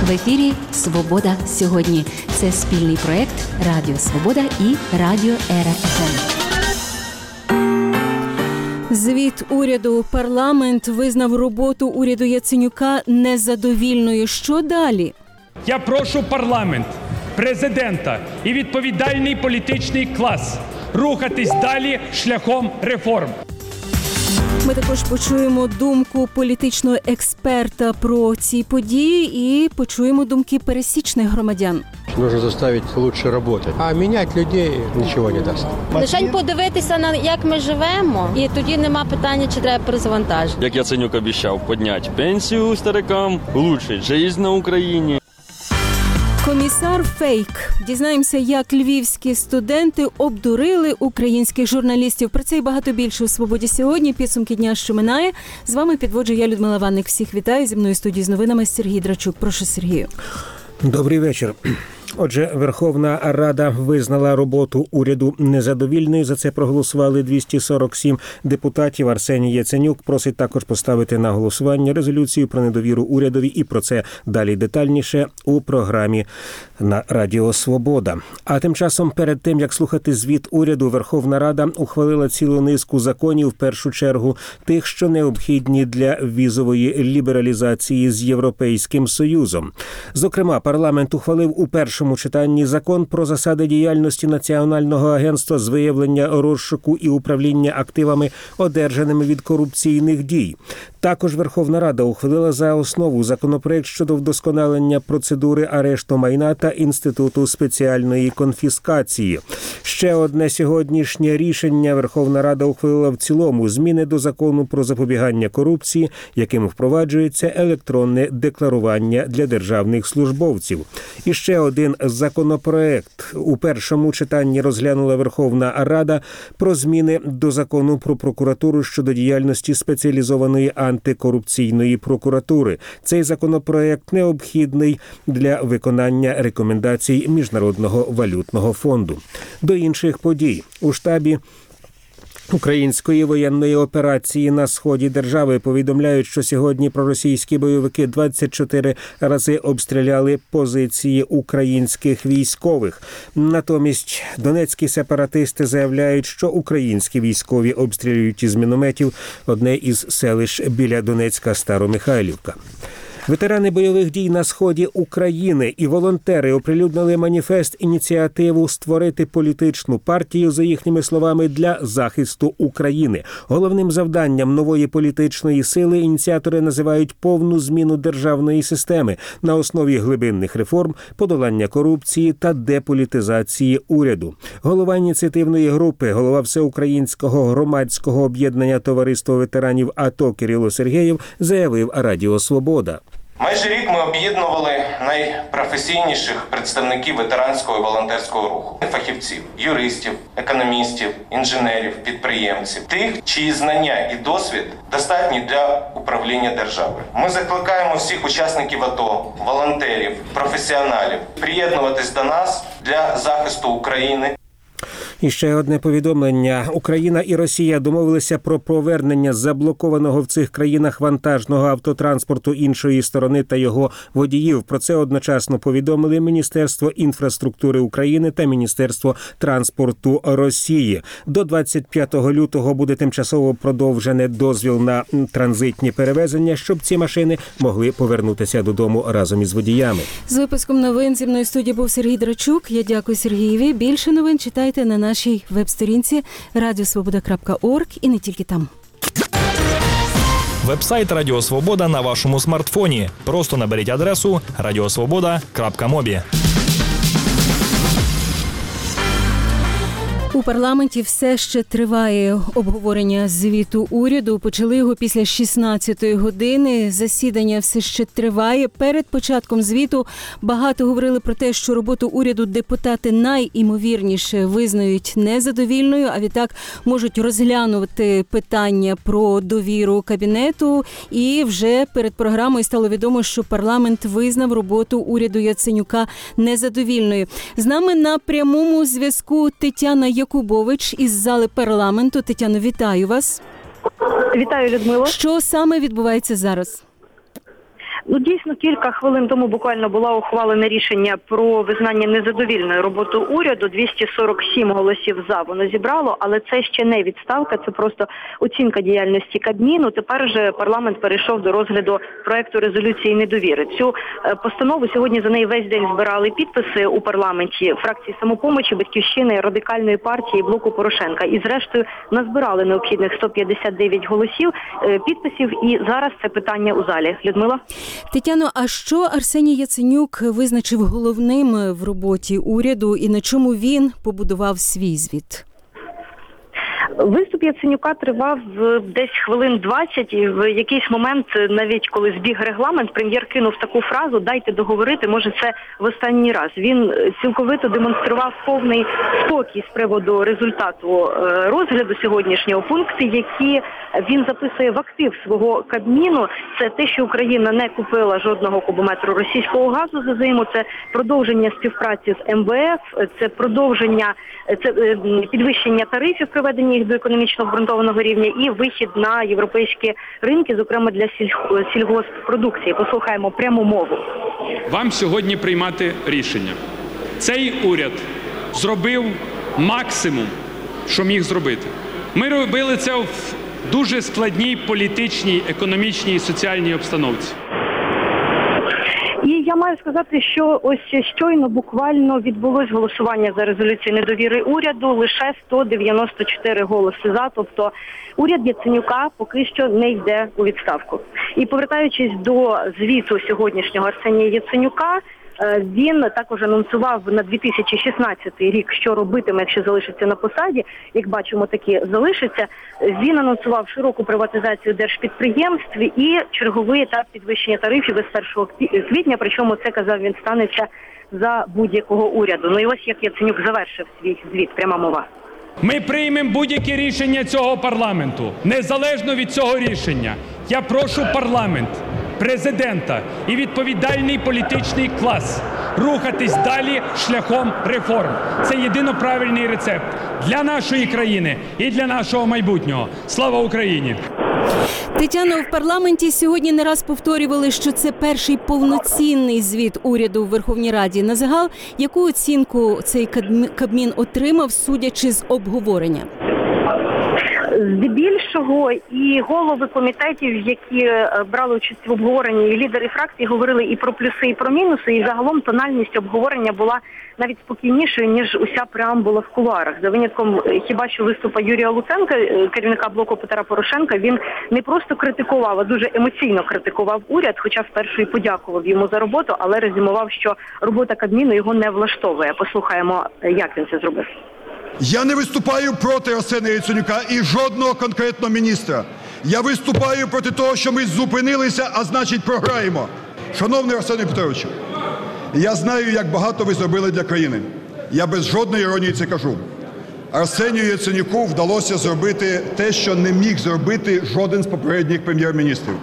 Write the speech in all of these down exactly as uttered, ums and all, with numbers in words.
В ефірі «Свобода сьогодні». Це спільний проєкт Радіо Свобода і Радіо Ера еф ем. Звіт уряду. Парламент визнав роботу уряду Яценюка незадовільною. Що далі? Я прошу парламент, президента і відповідальний політичний клас рухатись далі шляхом реформ. Ми також почуємо думку політичного експерта про ці події і почуємо думки пересічних громадян. Нужно заставити краще працювати, а міняти людей нічого не дасть. Лишень подивитися, на як ми живемо, і тоді нема питання, чи треба перезавантажити. Як Яценюк обіцяв підняти пенсію старикам, улучшити життя на Україні. Комісар фейк. Дізнаємося, як львівські студенти обдурили українських журналістів. Про це і багато більше у «Свободі сьогодні». Підсумки дня, що минає. З вами підводжу я, Людмила Ванник. Всіх вітаю. Зі мною в студії з новинами Сергій Драчук. Прошу, Сергію. Добрий вечір. Отже, Верховна Рада визнала роботу уряду незадовільною. За це проголосували двісті сорок сім депутатів. Арсеній Яценюк просить також поставити на голосування резолюцію про недовіру урядові. І про це далі детальніше у програмі на Радіо Свобода. А тим часом, перед тим, як слухати звіт уряду, Верховна Рада ухвалила цілу низку законів, в першу чергу тих, що необхідні для візової лібералізації з Європейським Союзом. Зокрема, парламент ухвалив у першому У читанні закон про засади діяльності Національного агентства з виявлення, розшуку і управління активами, одержаними від корупційних дій. Також Верховна Рада ухвалила за основу законопроект щодо вдосконалення процедури арешту майна та інституту спеціальної конфіскації. Ще одне сьогоднішнє рішення: Верховна Рада ухвалила в цілому зміни до закону про запобігання корупції, яким впроваджується електронне декларування для державних службовців. І ще один законопроект у першому читанні розглянула Верховна Рада про зміни до закону про прокуратуру щодо діяльності спеціалізованої антикорупційної прокуратури. Цей законопроект необхідний для виконання рекомендацій Міжнародного валютного фонду. До інших подій. У штабі української воєнної операції на сході держави повідомляють, що сьогодні проросійські бойовики двадцять чотири рази обстріляли позиції українських військових. Натомість донецькі сепаратисти заявляють, що українські військові обстрілюють із мінометів одне із селищ біля Донецька Старомихайлівка. Ветерани бойових дій на сході України і волонтери оприлюднили маніфест-ініціативу «Створити політичну партію», за їхніми словами, для захисту України. Головним завданням нової політичної сили ініціатори називають повну зміну державної системи на основі глибинних реформ, подолання корупції та деполітизації уряду. Голова ініціативної групи, голова Всеукраїнського громадського об'єднання товариства ветеранів АТО Кирило Сергєєв заявив Радіо Свобода. Майже рік ми об'єднували найпрофесійніших представників ветеранського і волонтерського руху. Фахівців, юристів, економістів, інженерів, підприємців. Тих, чиї знання і досвід достатні для управління державою. Ми закликаємо всіх учасників АТО, волонтерів, професіоналів приєднуватись до нас для захисту України. І ще одне повідомлення. Україна і Росія домовилися про повернення заблокованого в цих країнах вантажного автотранспорту іншої сторони та його водіїв. Про це одночасно повідомили Міністерство інфраструктури України та Міністерство транспорту Росії. До двадцять п'ятого лютого буде тимчасово продовжене дозвіл на транзитні перевезення, щоб ці машини могли повернутися додому разом із водіями. З випуском новин зі мною в студії був Сергій Драчук. Я дякую Сергієві. Більше новин читайте на нашій веб-сторінці радіосвобода крапка орг і не тільки там. Веб-сайт Радіо Свобода на вашому смартфоні. Просто наберіть адресу радіосвобода крапка мобі. У парламенті все ще триває обговорення звіту уряду. Почали його після шістнадцятої години. Засідання все ще триває. Перед початком звіту багато говорили про те, що роботу уряду депутати найімовірніше визнають незадовільною, а відтак можуть розглянути питання про довіру кабінету. І вже перед програмою стало відомо, що парламент визнав роботу уряду Яценюка незадовільною. З нами на прямому зв'язку Тетяна Якубович із зали парламенту. Тетяно, вітаю вас. Вітаю, Людмило. Що саме відбувається зараз? Ну, дійсно, кілька хвилин тому буквально було ухвалене рішення про визнання незадовільною роботу уряду. двісті сорок сім голосів за воно зібрало, але це ще не відставка, це просто оцінка діяльності Кабміну. Тепер же парламент перейшов до розгляду проекту резолюції недовіри. Цю постанову сьогодні за неї весь день збирали підписи у парламенті фракції «Самопомочі», «Батьківщини», Радикальної партії, Блоку Порошенка. І зрештою назбирали необхідних сто п'ятдесят дев'ять голосів, підписів, і зараз це питання у залі. Людмила? Тетяно, а що Арсеній Яценюк визначив головним в роботі уряду і на чому він побудував свій звіт? Виступ Яценюка тривав десь хвилин двадцять, і в якийсь момент, навіть коли збіг регламент, прем'єр кинув таку фразу «дайте договорити, може це в останній раз». Він цілковито демонстрував повний спокій з приводу результату розгляду сьогоднішнього. Пункти, які він записує в актив свого Кабміну, це те, що Україна не купила жодного кубометру російського газу за зиму, це продовження співпраці з ем ве еф, це продовження, це підвищення тарифів, приведення їх до економічно обґрунтованого рівня, і вихід на європейські ринки, зокрема для сільгосппродукції. Послухаємо пряму мову. Вам сьогодні приймати рішення. Цей уряд зробив максимум, що міг зробити. Ми робили це в дуже складній політичній, економічній і соціальній обстановці. І я маю сказати, що ось щойно буквально відбулось голосування за резолюцію недовіри уряду, лише сто дев'яносто чотири голоси за, тобто уряд Яценюка поки що не йде у відставку. І повертаючись до звіту сьогоднішнього Арсенія Яценюка, він також анонсував на дві тисячі шістнадцятий рік, що робитиме, якщо залишиться на посаді. Як бачимо, таки залишиться. Він анонсував широку приватизацію держпідприємств і черговий етап підвищення тарифів із першого квітня, причому це, казав він, станеться за будь-якого уряду. Ну і ось як Яценюк завершив свій звіт, пряма мова. Ми приймемо будь-які рішення цього парламенту. Незалежно від цього рішення, я прошу парламент, президента і відповідальний політичний клас рухатись далі шляхом реформ. Це єдино правильний рецепт для нашої країни і для нашого майбутнього. Слава Україні! Тетяно, в парламенті сьогодні не раз повторювали, що це перший повноцінний звіт уряду в Верховній Раді. На загал, яку оцінку цей Кабмін отримав, судячи з обговорення? Здебільшого і голови комітетів, які брали участь в обговоренні, і лідери фракцій говорили і про плюси, і про мінуси, і загалом тональність обговорення була навіть спокійнішою, ніж уся преамбула в кулуарах. За винятком хіба що виступа Юрія Луценка, керівника блоку Петра Порошенка, він не просто критикував, а дуже емоційно критикував уряд, хоча спершу і подякував йому за роботу, але резюмував, що робота Кабміну його не влаштовує. Послухаємо, як він це зробив. Я не виступаю проти Арсенія Яценюка і жодного конкретного міністра. Я виступаю проти того, що ми зупинилися, а значить програємо. Шановний Арсеній Петрович, я знаю, як багато ви зробили для країни. Я без жодної іронії це кажу. Арсенію Яценюку вдалося зробити те, що не міг зробити жоден з попередніх прем'єр-міністрів.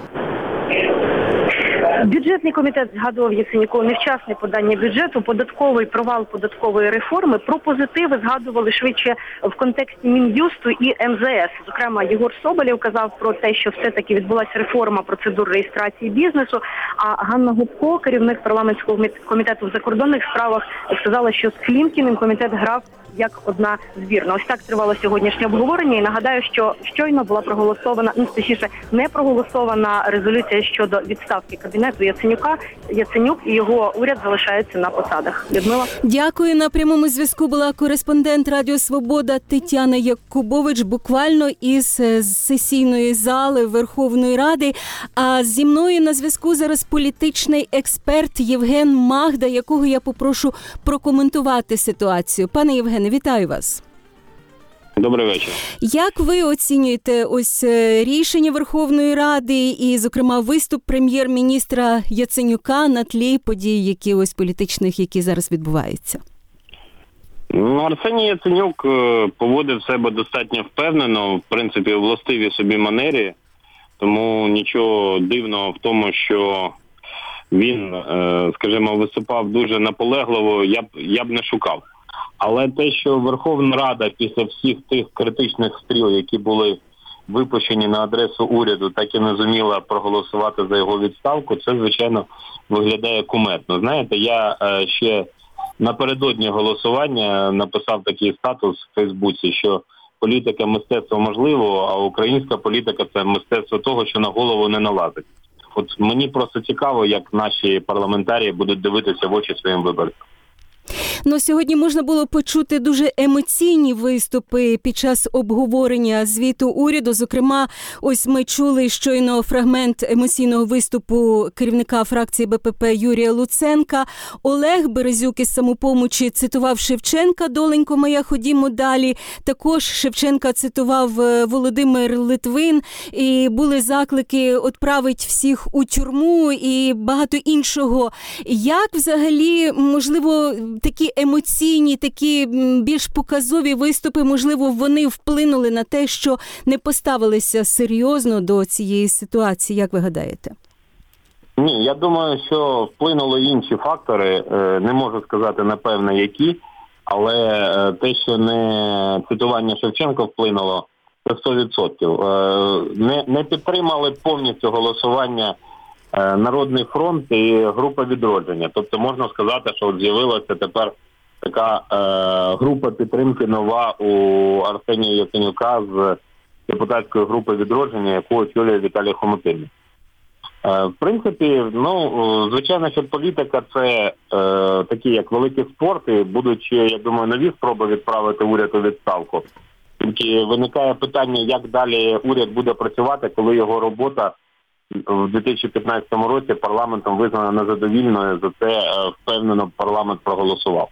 Бюджетний комітет згадував Яценюку невчасне подання бюджету, податковий провал податкової реформи. Про позитиви згадували швидше в контексті Мін'юсту і ем зе ес. Зокрема, Єгор Соболєв казав про те, що все-таки відбулася реформа процедур реєстрації бізнесу, а Ганна Гопко, керівник парламентського комітету в закордонних справах, сказала, що з Клімкіним комітет грав як одна збірна. Ось так тривало сьогоднішнє обговорення. І нагадаю, що щойно була проголосована, ну, точніше, не проголосована резолюція щодо відставки кабінету Яценюка. Яценюк і його уряд залишаються на посадах. Людмила? Дякую. На прямому зв'язку була кореспондент Радіо Свобода Тетяна Якубович, буквально із сесійної зали Верховної Ради. А зі мною на зв'язку зараз політичний експерт Євген Магда, якого я попрошу прокоментувати ситуацію. Пане Євгене, вітаю вас. Добрий вечір. Як ви оцінюєте ось рішення Верховної Ради і, зокрема, виступ прем'єр-міністра Яценюка на тлі подій, які ось політичних, які зараз відбуваються? Ну, Арсеній Яценюк поводив себе достатньо впевнено, в принципі, у властивій собі манері, тому нічого дивного в тому, що він, скажімо, виступав дуже наполегливо, я б, я б не шукав. Але те, що Верховна Рада після всіх тих критичних стріл, які були випущені на адресу уряду, так і не зуміла проголосувати за його відставку, це, звичайно, виглядає кумедно. Знаєте, я е, ще напередодні голосування написав такий статус в Фейсбуці, що політика – мистецтво можливо, а українська політика – це мистецтво того, що на голову не налазить. От мені просто цікаво, як наші парламентарії будуть дивитися в очі своїм виборцям. Ну, сьогодні можна було почути дуже емоційні виступи під час обговорення звіту уряду. Зокрема, ось ми чули щойно фрагмент емоційного виступу керівника фракції Б П П Юрія Луценка. Олег Березюк із «Самопомочі» цитував Шевченка «Доленько моя, ходімо далі». Також Шевченка цитував Володимир Литвин. І були заклики «Отправить всіх у тюрму» і багато іншого. Як взагалі, можливо, такі емоційні, такі більш показові виступи, можливо, вони вплинули на те, що не поставилися серйозно до цієї ситуації, як ви гадаєте? Ні, я думаю, що вплинули інші фактори, не можу сказати, напевно, які, але те, що не цитування Шевченка вплинуло, це сто відсотків. Не, не підтримали повністю голосування Народний фронт і група «Відродження». Тобто можна сказати, що от з'явилася тепер така е, група підтримки нова у Арсенія Яценюка з депутатської групи «Відродження», яку очолює Віталій Хомутинник. Е, в принципі, ну, звичайно, що політика – це е, такі, як великий спорт, і будуть, я думаю, нові спроби відправити уряд у відставку. Тільки виникає питання, як далі уряд буде працювати, коли його робота в дві тисячі п'ятнадцятому році парламентом визнана незадовільною, за це впевнено парламент проголосував.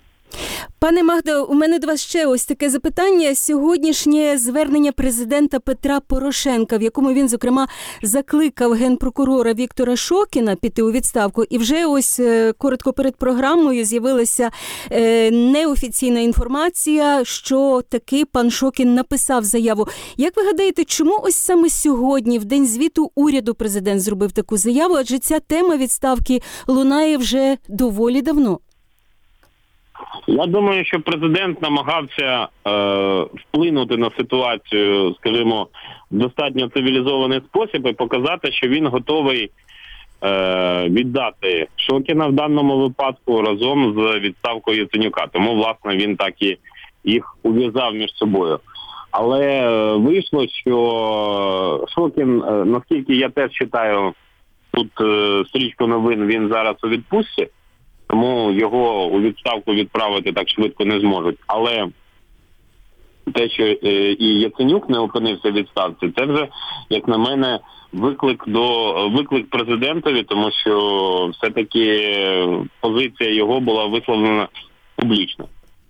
Пане Магдо, у мене до вас ще ось таке запитання. Сьогоднішнє звернення президента Петра Порошенка, в якому він, зокрема, закликав генпрокурора Віктора Шокіна піти у відставку. І вже ось коротко перед програмою з'явилася неофіційна інформація, що таки пан Шокін написав заяву. Як ви гадаєте, чому ось саме сьогодні, в день звіту уряду, президент зробив таку заяву? Адже ця тема відставки лунає вже доволі давно. Я думаю, що президент намагався е, вплинути на ситуацію, скажімо, в достатньо цивілізований спосіб і показати, що він готовий е, віддати Шокіна в даному випадку разом з відставкою Яценюка. Тому, власне, він так і їх ув'язав між собою. Але е, вийшло, що Шокін, е, наскільки я теж читаю тут е, стрічку новин, він зараз у відпустці. Тому його у відставку відправити так швидко не зможуть. Але те, що і Яценюк не опинився в відставці, це вже, як на мене, виклик до виклик президентові, тому що все-таки позиція його була висловлена публічно.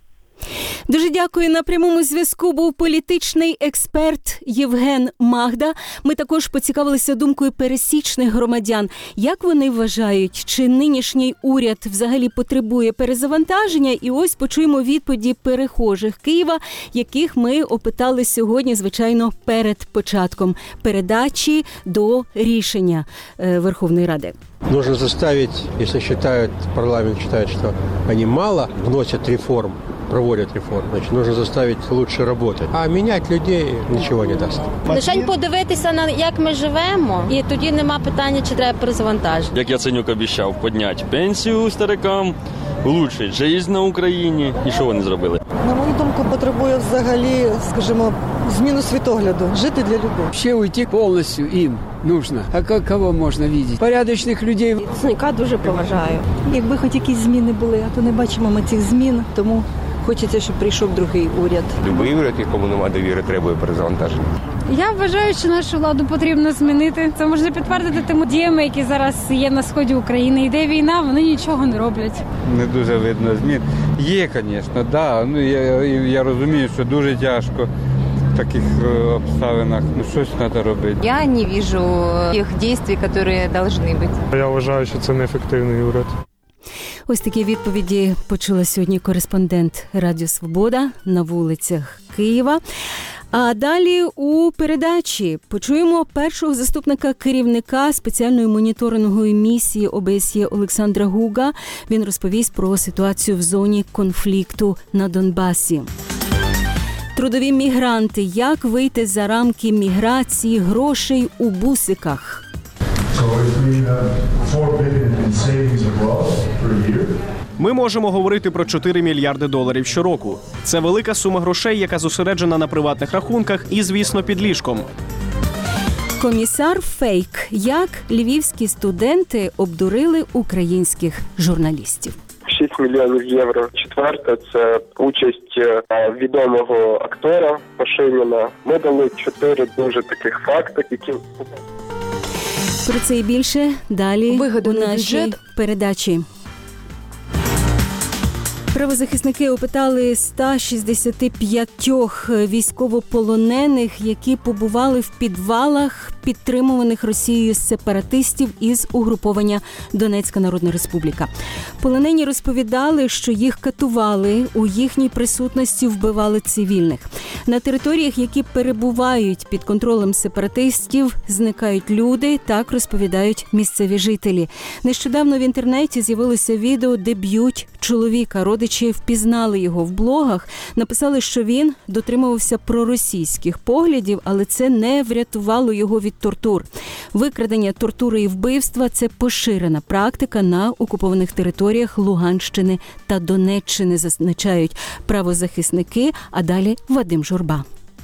Дуже дякую. На прямому зв'язку був політичний експерт Євген Магда. Ми також поцікавилися думкою пересічних громадян. Як вони вважають, чи нинішній уряд взагалі потребує перезавантаження? І ось почуємо відповіді перехожих Києва, яких ми опитали сьогодні, звичайно, перед початком передачі до рішення Верховної Ради. Нужно заставить, если считают, парламент считает, что они мало вносят реформ, проводят реформ, значит, нужно заставить лучше работать. А менять людей ничего не даст. Лишень подивитися, на як ми живемо, і тоді нема питання, чи треба перезавантажити. Як Яценюк обіцяв підняти пенсію старикам, улучшити життя на Україні. І що вони зробили? На мою думку, потребує взагалі, скажімо, зміну світогляду, жити для людей. Ще уйти повністю їм нужно. А кого можна бачити? Порядочних людей. Яценюка дуже поважаю. Якби хоч якісь зміни були, а то не бачимо ми цих змін, тому хочеться, щоб прийшов другий уряд. Любий уряд, якому немає довіри, требує перезавантаження. Я вважаю, що нашу владу потрібно змінити. Це можна підтвердити тими діями, які зараз є на сході України. Йде війна, вони нічого не роблять. Не дуже видно змін. Є, звісно, да. Ну я, я розумію, що дуже тяжко в таких обставинах. Ну щось треба робити. Я не бачу тих дій, які повинні бути. Я вважаю, що це неефективний уряд. Ось такі відповіді почула сьогодні кореспондент Радіо Свобода на вулицях Києва. А далі у передачі почуємо першого заступника керівника спеціальної моніторингової місії О Б С Є Олександра Гуга. Він розповість про ситуацію в зоні конфлікту на Донбасі. Трудові мігранти. Як вийти за рамки міграції грошей у бусиках? Ми можемо говорити про чотири мільярди доларів щороку. Це велика сума грошей, яка зосереджена на приватних рахунках і, звісно, під ліжком. Комісар Фейк. Як львівські студенти обдурили українських журналістів? шість мільйонів євро. Четверте – це участь відомого актора Пашиніна. Ми дали чотири дуже таких факти, які... Про це і більше далі у нашій передачі. Правозахисники опитали сто шістдесят п'ять військовополонених, які побували в підвалах підтримуваних Росією сепаратистів із угруповання Донецька Народна Республіка. Полонені розповідали, що їх катували, у їхній присутності вбивали цивільних. На територіях, які перебувають під контролем сепаратистів, зникають люди, так розповідають місцеві жителі. Нещодавно в інтернеті з'явилося відео, де б'ють чоловіка. Родичі впізнали його в блогах, написали, що він дотримувався проросійських поглядів, але це не врятувало його від тортур. Викрадення, тортури і вбивства – це поширена практика на окупованих територіях Луганщини та Донеччини, зазначають правозахисники, а далі Вадим Журба.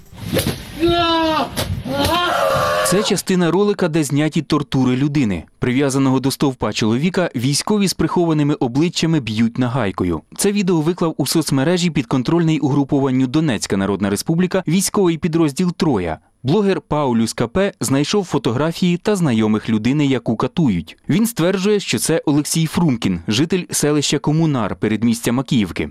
Це частина ролика, де зняті тортури людини. Прив'язаного до стовпа чоловіка військові з прихованими обличчями б'ють нагайкою. Це відео виклав у соцмережі підконтрольний угрупованню Донецька Народна Республіка військовий підрозділ «Троя». Блогер Паулюс Капе знайшов фотографії та знайомих людини, яку катують. Він стверджує, що це Олексій Фрумкін, житель селища Комунар, передмістя Макіївки.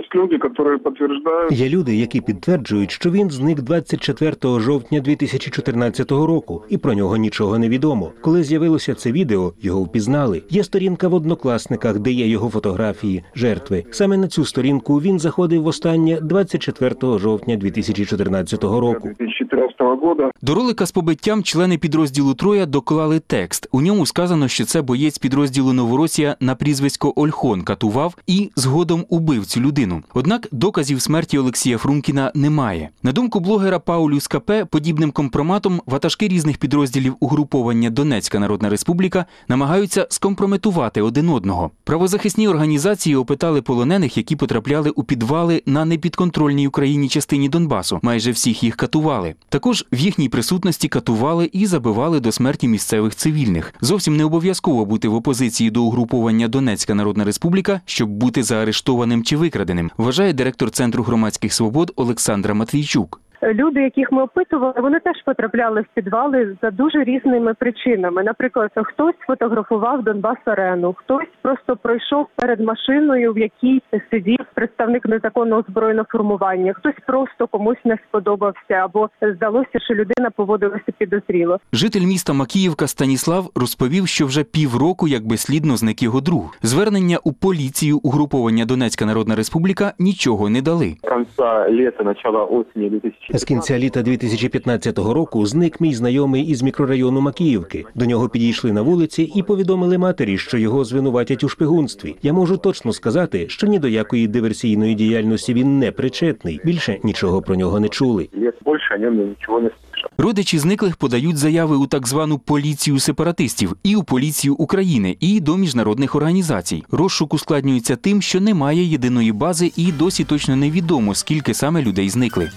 Є люди, які підтверджують, що він зник двадцять четвертого жовтня дві тисячі чотирнадцятого року, і про нього нічого не відомо. Коли з'явилося це відео, його впізнали. Є сторінка в Однокласниках, де є його фотографії, жертви. Саме на цю сторінку він заходив востаннє двадцять четвертого жовтня дві тисячі чотирнадцятого року. До ролика з побиттям члени підрозділу «Троя» доклали текст. У ньому сказано, що це боєць підрозділу «Новоросія» на прізвисько Ольхон катував і згодом убив цю людину. Однак доказів смерті Олексія Фрумкіна немає. На думку блогера Паулюс Капе, подібним компроматом ватажки різних підрозділів угруповання Донецька Народна Республіка намагаються скомпрометувати один одного. Правозахисні організації опитали полонених, які потрапляли у підвали на непідконтрольній Україні частині Донбасу. Майже всіх їх катували. Також в їхній присутності катували і забивали до смерті місцевих цивільних. Зовсім не обов'язково бути в опозиції до угруповання Донецька Народна Республіка, щоб бути заарештованим чи викраденим, вважає директор Центру громадських свобод Олександра Матвійчук. Люди, яких ми опитували, вони теж потрапляли в підвали за дуже різними причинами. Наприклад, хтось фотографував Донбас-арену, хтось просто пройшов перед машиною, в якій сидів представник незаконного збройного формування, хтось просто комусь не сподобався або здалося, що людина поводилася підозріло. Житель міста Макіївка Станіслав розповів, що вже півроку як безслідно зник його друг. Звернення у поліцію угруповання Донецька Народна Республіка нічого не дали. Кінця літа, почала осені дві тисячі З кінця літа дві тисячі п'ятнадцятого року зник мій знайомий із мікрорайону Макіївки. До нього підійшли на вулиці і повідомили матері, що його звинуватять у шпигунстві. Я можу точно сказати, що ні до якої диверсійної діяльності він не причетний. Більше нічого про нього не чули. Більше о ньому нічого не слышав. Родичі зниклих подають заяви у так звану поліцію сепаратистів, і у поліцію України, і до міжнародних організацій. Розшук ускладнюється тим, що немає єдиної бази і досі точно невідомо, скільки саме людей зникли.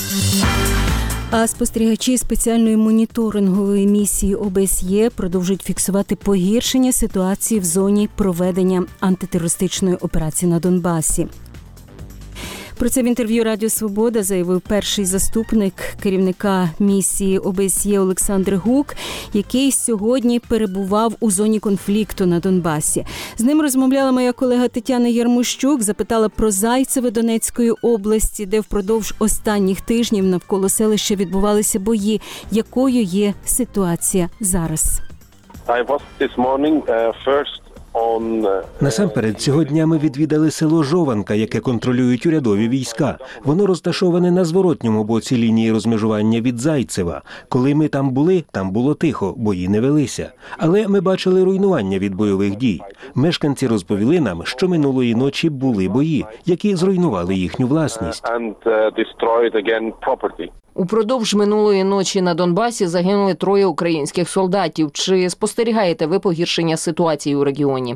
А спостерігачі спеціальної моніторингової місії О Б С Є продовжують фіксувати погіршення ситуації в зоні проведення антитерористичної операції на Донбасі. Про це в інтерв'ю Радіо Свобода заявив перший заступник керівника місії О Б С Є Олександр Гук, який сьогодні перебував у зоні конфлікту на Донбасі. З ним розмовляла моя колега Тетяна Ярмощук, запитала про Зайцеве Донецької області, де впродовж останніх тижнів навколо селища відбувалися бої. Якою є ситуація зараз? I was this morning uh, first Насамперед, цього дня ми відвідали село Жованка, яке контролюють урядові війська. Воно розташоване на зворотньому боці лінії розмежування від Зайцева. Коли ми там були, там було тихо, бої не велися. Але ми бачили руйнування від бойових дій. Мешканці розповіли нам, що минулої ночі були бої, які зруйнували їхню власність. Упродовж минулої ночі на Донбасі загинули троє українських солдатів. Чи спостерігаєте ви погіршення ситуації у регіоні?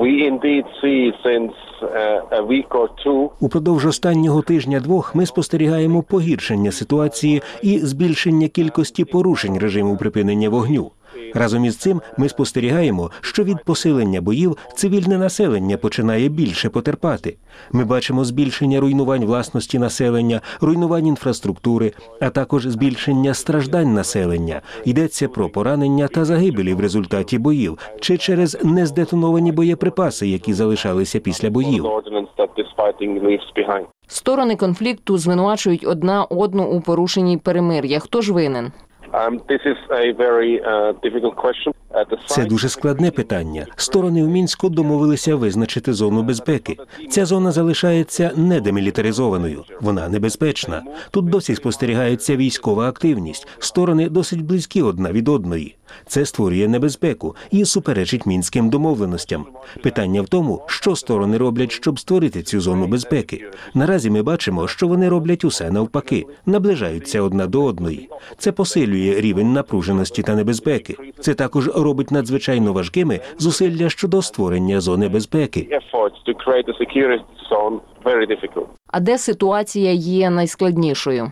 Упродовж останнього тижня-двох ми спостерігаємо погіршення ситуації і збільшення кількості порушень режиму припинення вогню. Разом із цим ми спостерігаємо, що від посилення боїв цивільне населення починає більше потерпати. Ми бачимо збільшення руйнувань власності населення, руйнувань інфраструктури, а також збільшення страждань населення. Йдеться про поранення та загибелі в результаті боїв, чи через нездетоновані боєприпаси, які залишалися після боїв. Сторони конфлікту звинувачують одна одну у порушенні перемир'я. Хто ж винен? Це дуже складне питання. Сторони в Мінську домовилися визначити зону безпеки. Ця зона залишається недемілітаризованою. Вона небезпечна. Тут досі спостерігається військова активність. Сторони досить близькі одна від одної. Це створює небезпеку і суперечить мінським домовленостям. Питання в тому, що сторони роблять, щоб створити цю зону безпеки. Наразі ми бачимо, що вони роблять усе навпаки, наближаються одна до одної. Це посилює рівень напруженості та небезпеки. Це також робить надзвичайно важкими зусилля щодо створення зони безпеки. А де ситуація є найскладнішою?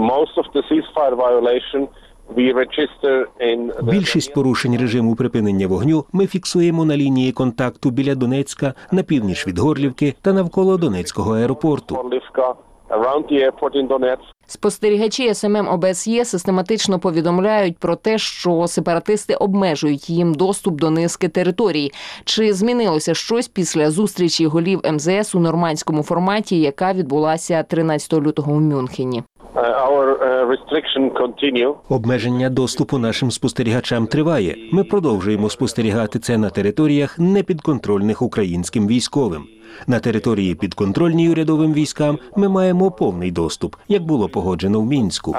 Більшість порушень режиму припинення вогню ми фіксуємо на лінії контакту біля Донецька, на північ від Горлівки та навколо Донецького аеропорту. Спостерігачі ес ем ем о бе ес є систематично повідомляють про те, що сепаратисти обмежують їм доступ до низки територій. Чи змінилося щось після зустрічі голів ем зе ес у нормандському форматі, яка відбулася тринадцятого лютого у Мюнхені? Обмеження доступу нашим спостерігачам триває. Ми продовжуємо спостерігати це на територіях, непідконтрольних українським військовим. На території підконтрольній урядовим військам ми маємо повний доступ, як було погоджено в Мінську.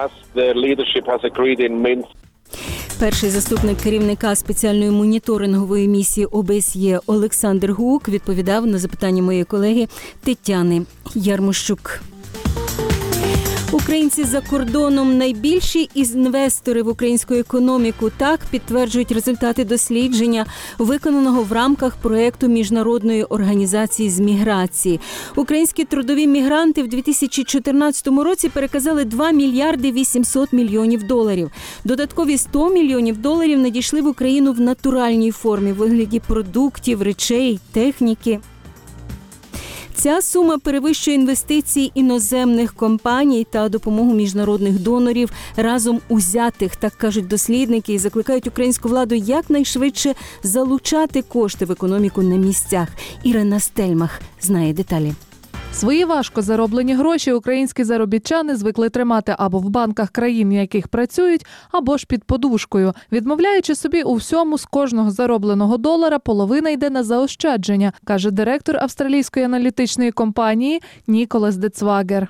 Перший заступник керівника спеціальної моніторингової місії о бе ес є Олександр Гук відповідав на запитання моєї колеги Тетяни Ярмощук. Українці за кордоном – найбільші інвестори в українську економіку. Так підтверджують результати дослідження, виконаного в рамках проєкту Міжнародної організації з міграції. Українські трудові мігранти в дві тисячі чотирнадцятому році переказали два мільярди вісімсот мільйонів доларів. Додаткові сто мільйонів доларів надійшли в Україну в натуральній формі, в вигляді продуктів, речей, техніки. Ця сума перевищує інвестиції іноземних компаній та допомогу міжнародних донорів разом узятих, так кажуть дослідники, і закликають українську владу якнайшвидше залучати кошти в економіку на місцях. Ірина Стельмах знає деталі. Свої важко зароблені гроші українські заробітчани звикли тримати або в банках країн, в яких працюють, або ж під подушкою. Відмовляючи собі у всьому, з кожного заробленого долара половина йде на заощадження, каже директор австралійської аналітичної компанії Ніколас Децвагер.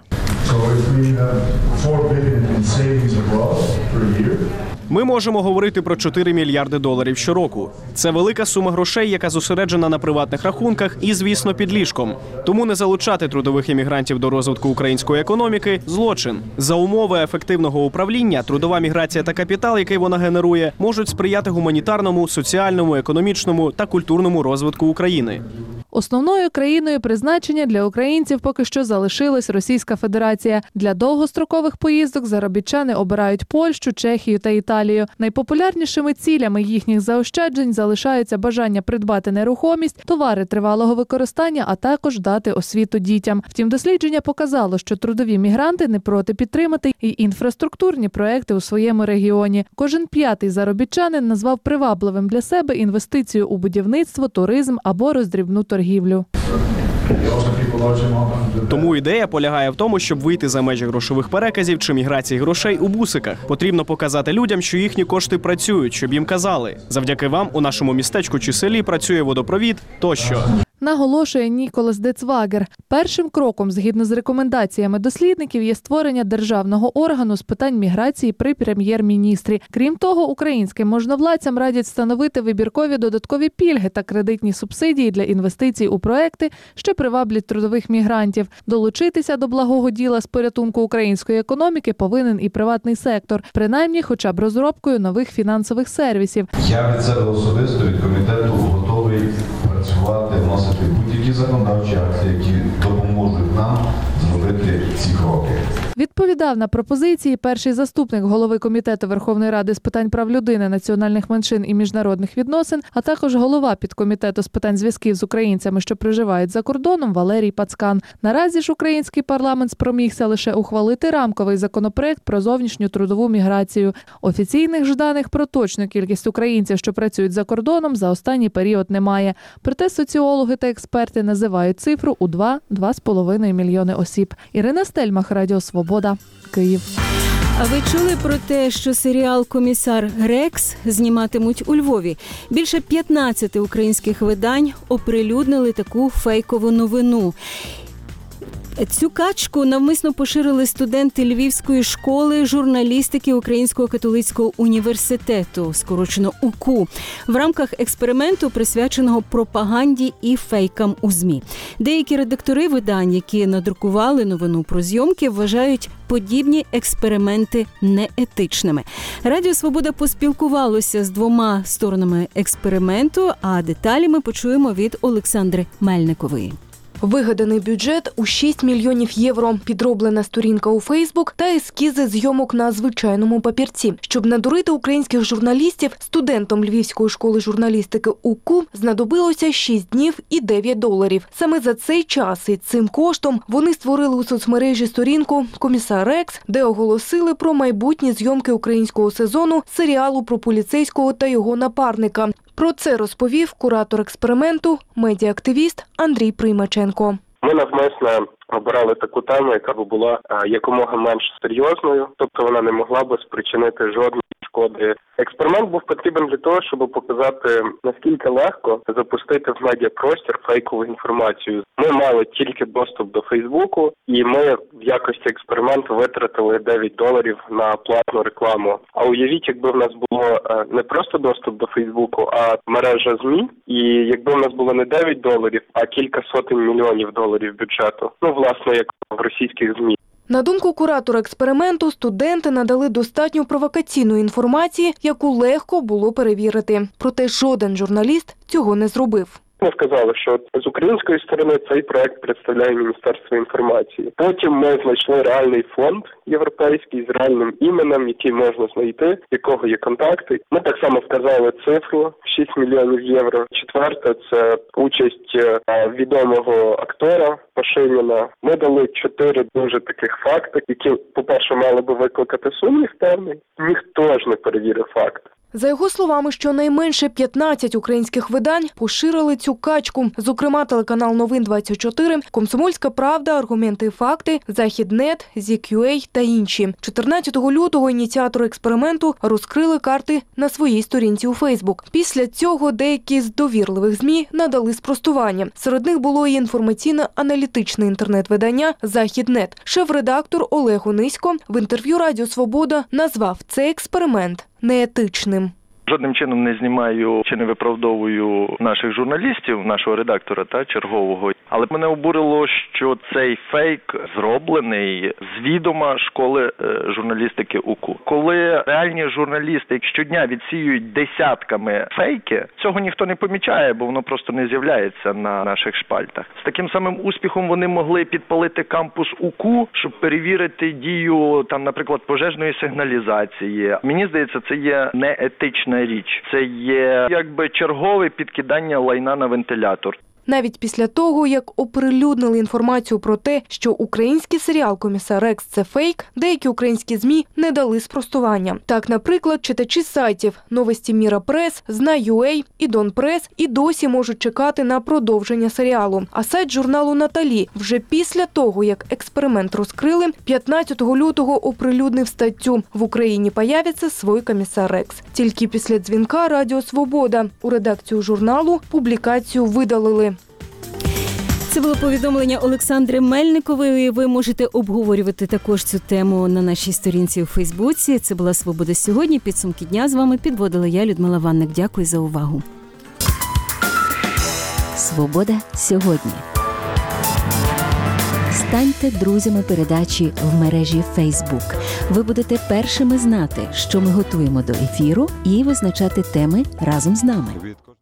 Ми можемо говорити про чотири мільярди доларів щороку. Це велика сума грошей, яка зосереджена на приватних рахунках і, звісно, під ліжком. Тому не залучати трудових іммігрантів до розвитку української економіки – злочин. За умови ефективного управління, трудова міграція та капітал, який вона генерує, можуть сприяти гуманітарному, соціальному, економічному та культурному розвитку України. Основною країною призначення для українців поки що залишилась Російська Федерація. Для довгострокових поїздок заробітчани обирають Польщу, Чехію та Італію. Найпопулярнішими цілями їхніх заощаджень залишаються бажання придбати нерухомість, товари тривалого використання, а також дати освіту дітям. Втім, дослідження показало, що трудові мігранти не проти підтримати і інфраструктурні проекти у своєму регіоні. Кожен п'ятий заробітчанин назвав привабливим для себе інвестицію у будівництво, туризм або роздрібну торгівлю. Тому ідея полягає в тому, щоб вийти за межі грошових переказів чи міграції грошей у бусиках. Потрібно показати людям, що їхні кошти працюють, щоб їм казали: завдяки вам у нашому містечку чи селі працює водопровід тощо. Наголошує Ніколас Децвагер. Першим кроком, згідно з рекомендаціями дослідників, є створення державного органу з питань міграції при прем'єр-міністрі. Крім того, українським можновладцям радять встановити вибіркові додаткові пільги та кредитні субсидії для інвестицій у проекти, що приваблять трудових мігрантів. Долучитися до благого діла з порятунку української економіки повинен і приватний сектор, принаймні хоча б розробкою нових фінансових сервісів. Я від себе особисто, від комітету готовий працювати, вносити будь-які законодавчі акти, які допоможуть нам зробити ці кроки. Відповідав на пропозиції перший заступник голови Комітету Верховної Ради з питань прав людини, національних меншин і міжнародних відносин, а також голова підкомітету з питань зв'язків з українцями, що проживають за кордоном, Валерій Пацкан. Наразі ж український парламент спромігся лише ухвалити рамковий законопроект про зовнішню трудову міграцію. Офіційних ж даних про точну кількість українців, що працюють за кордоном, за останній період немає. Проте соціологи та експерти називають цифру у два-два з половиною мільйони осіб. Ірина Стельмах, Радіо Свобода, Київ. А ви чули про те, що серіал «Комісар Рекс» зніматимуть у Львові? Більше п'ятнадцяти українських видань оприлюднили таку фейкову новину. Цю качку навмисно поширили студенти Львівської школи журналістики Українського католицького університету, скорочено УКУ, в рамках експерименту, присвяченого пропаганді і фейкам у ЗМІ. Деякі редактори видань, які надрукували новину про зйомки, вважають подібні експерименти неетичними. Радіо Свобода поспілкувалося з двома сторонами експерименту, а деталі ми почуємо від Олександри Мельникової. Вигаданий бюджет у шість мільйонів євро, підроблена сторінка у Фейсбук та ескізи зйомок на звичайному папірці. Щоб надурити українських журналістів, студентам Львівської школи журналістики УКУ знадобилося шість днів і дев'ять доларів. Саме за цей час і цим коштом вони створили у соцмережі сторінку «Комісар Рекс», де оголосили про майбутні зйомки українського сезону серіалу про поліцейського та його напарника. Про це розповів куратор експерименту, медіаактивіст Андрій Приймаченко. Ми навмисно обирали таку тему, яка б була якомога менш серйозною, тобто вона не могла б спричинити жодної шкоди. Експеримент був потрібен для того, щоб показати, наскільки легко запустити в медіапростір фейкову інформацію. Ми мали тільки доступ до Фейсбуку, і ми в якості експерименту витратили дев'ять доларів на платну рекламу. А уявіть, якби в нас було не просто доступ до Фейсбуку, а мережа ЗМІ, і якби в нас було не дев'ять доларів, а кілька сотень мільйонів доларів бюджету. Ну, власне, як в російських ЗМІ. На думку куратора експерименту, студенти надали достатньо провокаційної інформації, яку легко було перевірити. Проте жоден журналіст цього не зробив. Ми сказали, що з української сторони цей проект представляє Міністерство інформації. Потім ми знайшли реальний фонд європейський з реальним іменем, який можна знайти, якого є контакти. Ми так само вказали цифру шість мільйонів євро. Четверте – це участь відомого актора Пашиніна. Ми дали чотири дуже таких факти, які, по-перше, мали би викликати сумнів певний. Ніхто ж не перевірив факт. За його словами, щонайменше п'ятнадцять українських видань поширили цю качку. Зокрема, телеканал Новин двадцять чотири, Комсомольська правда, Аргументи і факти, Західнет, Зі-Кью Ей та інші. чотирнадцятого лютого ініціатори експерименту розкрили карти на своїй сторінці у Фейсбук. Після цього деякі з довірливих ЗМІ надали спростування. Серед них було і інформаційно-аналітичне інтернет-видання Західнет. Шеф-редактор Олег Онисько в інтерв'ю Радіо Свобода назвав цей експеримент неетичним. Жодним чином не знімаю чи не виправдовую наших журналістів, нашого редактора та чергового. Але мене обурило, що цей фейк зроблений з відома школи журналістики УКУ. Коли реальні журналісти щодня відсіюють десятками фейки, цього ніхто не помічає, бо воно просто не з'являється на наших шпальтах. З таким самим успіхом вони могли підпалити кампус УКУ, щоб перевірити дію, там, наприклад, пожежної сигналізації. Мені здається, це є неетична річ. Це є якби чергове підкидання лайна на вентилятор. Навіть після того, як оприлюднили інформацію про те, що український серіал «Комісар Рекс» – це фейк, деякі українські ЗМІ не дали спростування. Так, наприклад, читачі сайтів «Новості Міра Прес», «Знай.ю.а» і «Дон Прес» і досі можуть чекати на продовження серіалу. А сайт журналу «Наталі» вже після того, як експеримент розкрили, п'ятнадцятого лютого оприлюднив статтю «В Україні появиться свій комісар Рекс». Тільки після дзвінка Радіо Свобода у редакцію журналу публікацію видалили. Це було повідомлення Олександри Мельникової. Ви можете обговорювати також цю тему на нашій сторінці у Фейсбуці. Це була «Свобода сьогодні». Підсумки дня з вами підводила я, Людмила Ванник. Дякую за увагу. «Свобода сьогодні». Станьте друзями передачі в мережі Facebook. Ви будете першими знати, що ми готуємо до ефіру, і визначати теми разом з нами.